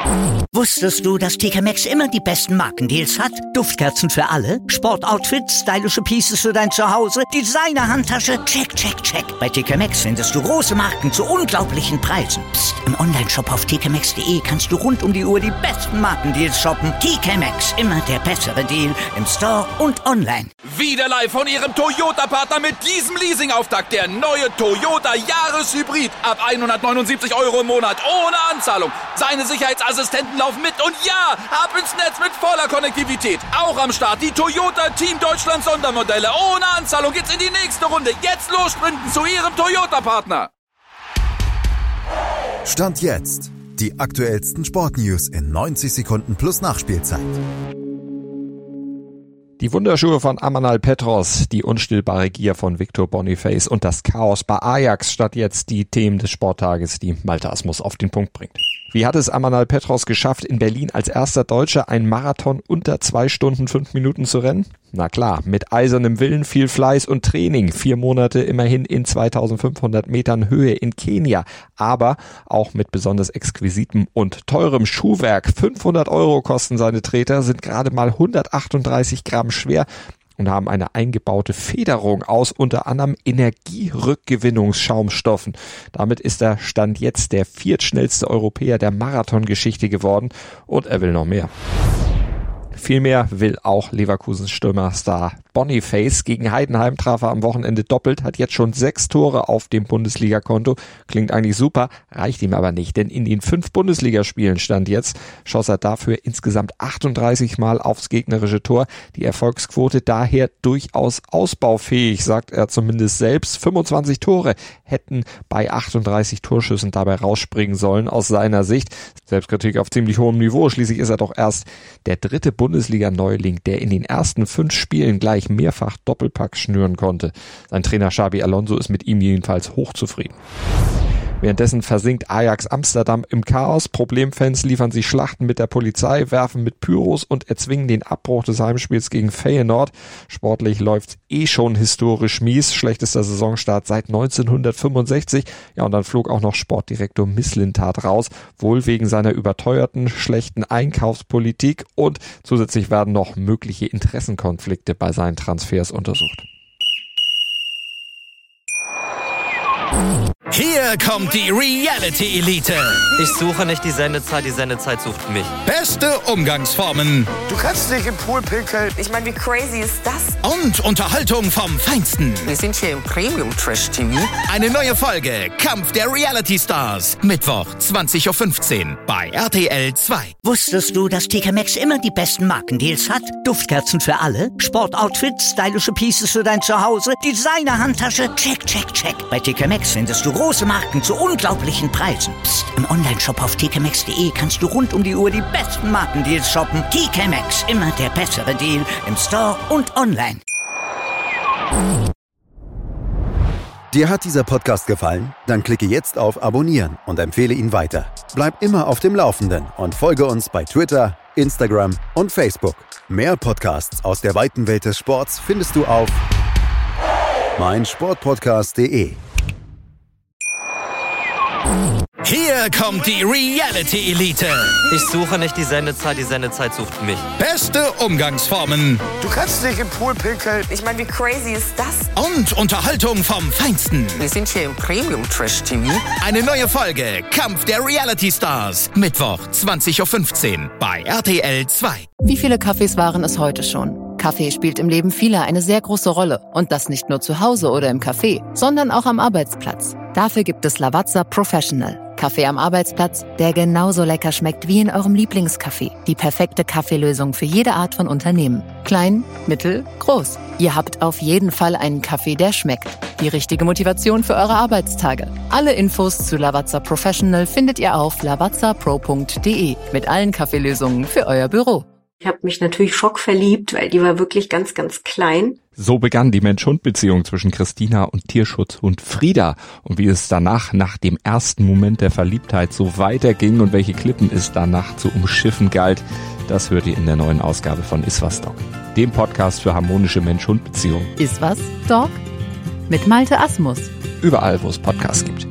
Wusstest du, dass TK Maxx immer die besten Markendeals hat? Duftkerzen für alle, Sportoutfits, stylische Pieces für dein Zuhause, Designer-Handtasche, check, check, check. Bei TK Maxx findest du große Marken zu unglaublichen Preisen. Psst. Im Onlineshop auf tkmaxx.de kannst du rund um die Uhr die besten Markendeals shoppen. TK Maxx, immer der bessere Deal im Store und online. Wieder live von Ihrem Toyota-Partner mit diesem Leasing-Auftakt. Der neue Toyota Jahreshybrid. Ab 179 € im Monat. Ohne Anzahlung. Seine Sicherheitsassistenten laufen mit. Und ja, ab ins Netz mit voller Konnektivität. Auch am Start die Toyota Team Deutschland Sondermodelle. Ohne Anzahlung geht's in die nächste Runde. Jetzt los sprinten zu Ihrem Toyota-Partner. Stand jetzt. Die aktuellsten Sportnews in 90 Sekunden plus Nachspielzeit. Die Wunderschuhe von Amanal Petros, die unstillbare Gier von Victor Boniface und das Chaos bei Ajax statt jetzt die Themen des Sporttages, die Malte Asmus auf den Punkt bringt. Wie hat es Amanal Petros geschafft, in Berlin als erster Deutscher einen Marathon unter 2 Stunden 5 Minuten zu rennen? Na klar, mit eisernem Willen, viel Fleiß und Training. 4 Monate immerhin in 2500 Metern Höhe in Kenia. Aber auch mit besonders exquisitem und teurem Schuhwerk. 500 € kosten seine Treter, sind gerade mal 138 Gramm schwer und haben eine eingebaute Federung aus unter anderem Energierückgewinnungsschaumstoffen. Damit ist er Stand jetzt der 4. schnellste Europäer der Marathongeschichte geworden und er will noch mehr. Vielmehr will auch Leverkusens Stürmerstar Boniface. Gegen Heidenheim traf er am Wochenende doppelt, hat jetzt schon 6 Tore auf dem Bundesliga-Konto. Klingt eigentlich super, reicht ihm aber nicht, denn in den 5 Bundesligaspielen Stand jetzt schoss er dafür insgesamt 38 Mal aufs gegnerische Tor. Die Erfolgsquote daher durchaus ausbaufähig, sagt er zumindest selbst. 25 Tore hätten bei 38 Torschüssen dabei rausspringen sollen aus seiner Sicht. Selbstkritik auf ziemlich hohem Niveau, schließlich ist er doch erst der 3. Bundesliga-Neuling, der in den ersten 5 Spielen gleich mehrfach Doppelpack schnüren konnte. Sein Trainer Xabi Alonso ist mit ihm jedenfalls hochzufrieden. Währenddessen versinkt Ajax Amsterdam im Chaos. Problemfans liefern sich Schlachten mit der Polizei, werfen mit Pyros und erzwingen den Abbruch des Heimspiels gegen Feyenoord. Sportlich läuft's schon historisch mies. Schlechtester Saisonstart seit 1965. Ja, und dann flog auch noch Sportdirektor Mislintat raus. Wohl wegen seiner überteuerten, schlechten Einkaufspolitik. Und zusätzlich werden noch mögliche Interessenkonflikte bei seinen Transfers untersucht. Hier kommt die Reality-Elite. Ich suche nicht die Sendezeit sucht mich. Beste Umgangsformen. Du kannst nicht im Pool pinkeln. Ich meine, wie crazy ist das? Und Unterhaltung vom Feinsten. Wir sind hier im Premium-Trash-TV. Eine neue Folge Kampf der Reality-Stars. Mittwoch, 20.15 Uhr bei RTL 2. Wusstest du, dass TK Maxx immer die besten Markendeals hat? Duftkerzen für alle, Sportoutfits, stylische Pieces für dein Zuhause, Designer-Handtasche, check, check, check. Bei TK Maxx findest du große Marken zu unglaublichen Preisen. Psst. Im Onlineshop auf tkmaxx.de kannst du rund um die Uhr die besten Markendeals shoppen. TK Maxx, immer der bessere Deal im Store und online. Dir hat dieser Podcast gefallen? Dann klicke jetzt auf Abonnieren und empfehle ihn weiter. Bleib immer auf dem Laufenden und folge uns bei Twitter, Instagram und Facebook. Mehr Podcasts aus der weiten Welt des Sports findest du auf meinsportpodcast.de. Hier kommt die Reality-Elite. Ich suche nicht die Sendezeit sucht mich. Beste Umgangsformen. Du kannst nicht im Pool pinkeln. Ich meine, wie crazy ist das? Und Unterhaltung vom Feinsten. Wir sind hier im Premium-Trash-TV. Eine neue Folge Kampf der Reality-Stars. Mittwoch, 20.15 Uhr bei RTL 2. Wie viele Kaffees waren es heute schon? Kaffee spielt im Leben vieler eine sehr große Rolle. Und das nicht nur zu Hause oder im Café, sondern auch am Arbeitsplatz. Dafür gibt es Lavazza Professional. Kaffee am Arbeitsplatz, der genauso lecker schmeckt wie in eurem Lieblingscafé. Die perfekte Kaffeelösung für jede Art von Unternehmen. Klein, mittel, groß. Ihr habt auf jeden Fall einen Kaffee, der schmeckt. Die richtige Motivation für eure Arbeitstage. Alle Infos zu Lavazza Professional findet ihr auf lavazzapro.de mit allen Kaffeelösungen für euer Büro. Ich habe mich natürlich schockverliebt, weil die war wirklich ganz, ganz klein. So begann die Mensch-Hund-Beziehung zwischen Christina und Tierschutzhund Frieda. Und wie es danach, nach dem ersten Moment der Verliebtheit, so weiterging und welche Klippen es danach zu umschiffen galt, das hört ihr in der neuen Ausgabe von Iswas Dog, dem Podcast für harmonische Mensch-Hund-Beziehungen. Iswas Dog? Mit Malte Asmus. Überall, wo es Podcasts gibt.